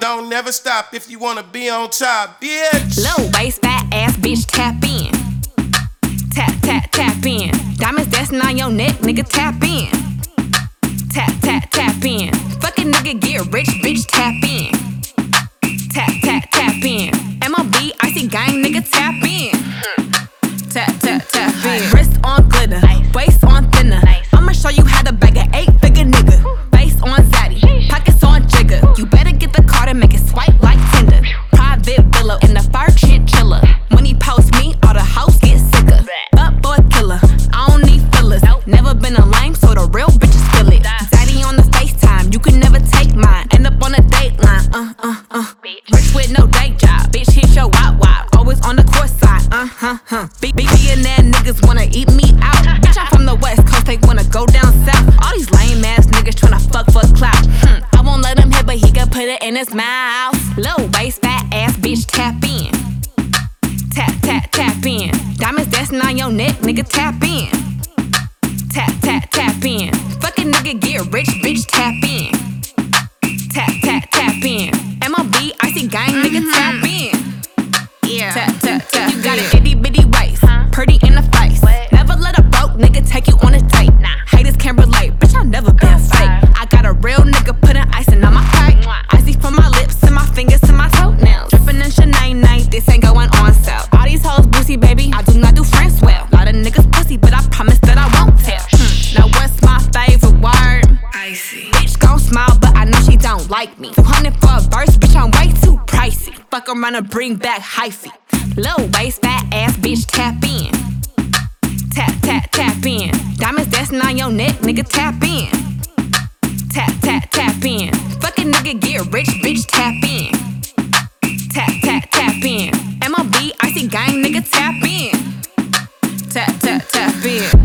don't never stop if you wanna be on top, bitch. Low waist, fat ass bitch, tap in. Tap, tap, tap in. Diamonds dancing on your neck, nigga, tap in. Tap, tap, tap in. Fucking nigga get rich, bitch, tap in. Tap, tap, tap in. MLB, icy gang, nigga, tap in. Tap, tap, tap in. Wrist on glitter, waist on thinner. I'ma show you how to bag an 8-figure nigga. Face on zaddy, pockets on jigger. You better get the card and make it swipe like Tinder. Private villa in the fur chinchilla. When he post me, all the hoes get sicker. But boy killer, I don't need fillers. Never been a lame, so the real bitches feel it. Zaddy on the FaceTime, you can never take mine. End up on a dateline, Rich with no day job, bitch hit your wop. Always on the court side, Billionaire niggas wanna eat me out. Bitch, I'm from the West Coast, they wanna go down south. All these lame ass niggas tryna fuck for clout. I won't let him hit, but he can put it in his mouth. Low waist, fat ass bitch, tap in. Tap, tap, tap in. Diamonds dancing on your neck, nigga, tap in. Tap, tap, tap in. Fucking nigga get rich, bitch, tap in. Tap, tap, tap in. MLB, icy gang, nigga, tap in. Yeah. Tap, tap, tap. You got an itty bitty waist, pretty in the face. Never let a broke nigga take you on a date. Haters can't relate, bitch, I never been fake. I got a real nigga putting icing on my cake. Icy from my lips and my fingers to my toenails. Drippin' in Sinead night, this ain't going on sale. All these hoes boozy, baby, I do not do friends well. Lot of niggas pussy, but I promise that I won't tell. Now what's my favorite word? Icy. Bitch gon' smile, but I know she don't like me. 200 for a verse, bitch, I'm way too pricey. Fuck around and bring back hyphy. Low waist, fat ass bitch, tap in. Tap, tap, tap in. Diamonds dancing on your neck, nigga, tap in. Tap, tap, tap in. Fucking nigga get rich, bitch, tap in. Tap, tap, tap in. MLB, icy gang, nigga, tap in. Tap, tap, tap in.